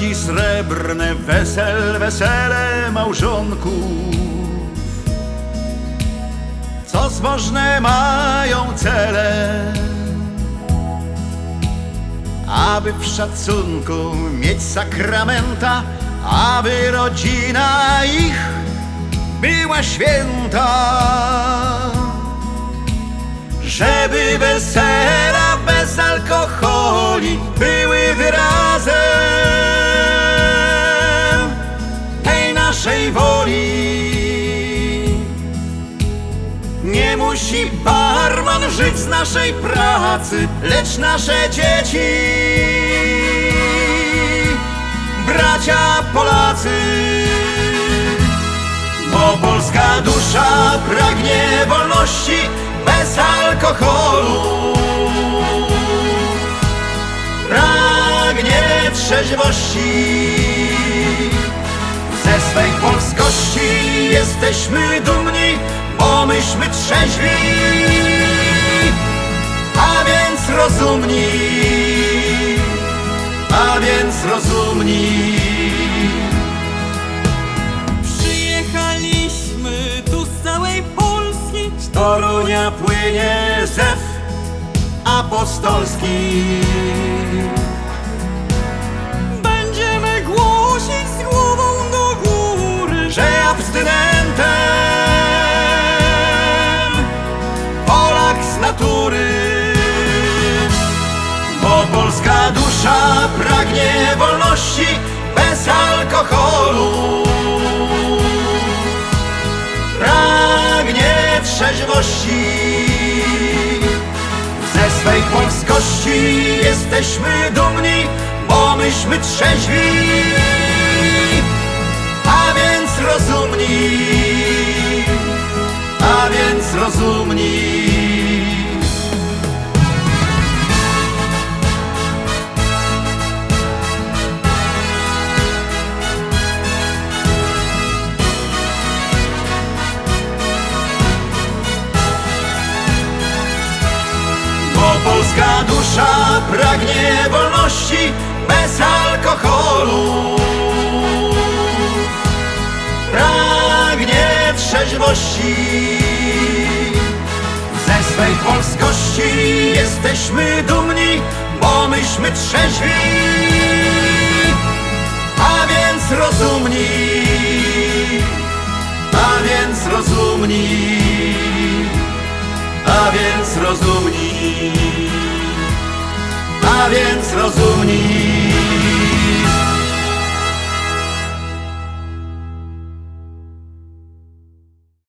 radzi srebrne wesele małżonków, co zbożne mają cele, aby w szacunku mieć sakramenta, aby rodzina ich była święta, żeby wesela bez alkoholi były wyrazem tej naszej woli. Nie musi barman żyć z naszej pracy, lecz nasze dzieci, bracia Polacy. Bo polska dusza pragnie wolności bez alkoholu, pragnie trzeźwości. Ze swej polskości jesteśmy dumni, bo myśmy trzeźwi, a więc rozumni, a więc rozumni. Przyjechaliśmy tu z całej Polski, Z Torunia płynie zew apostolski. będziemy głosić z głową do góry, Że abstynentem Polak z natury. Bo polska dusza pragnie wolności bez alkoholu, pragnie trzeźwości. Ze swej polskości jesteśmy dumni, bo myśmy trzeźwi, a więc rozumni, a więc rozumni. Polska dusza pragnie wolności bez alkoholu, pragnie trzeźwości. Ze swej polskości jesteśmy dumni, bo myśmy trzeźwi, a więc rozumni, a więc rozumni, a więc rozumni, a więc rozumni.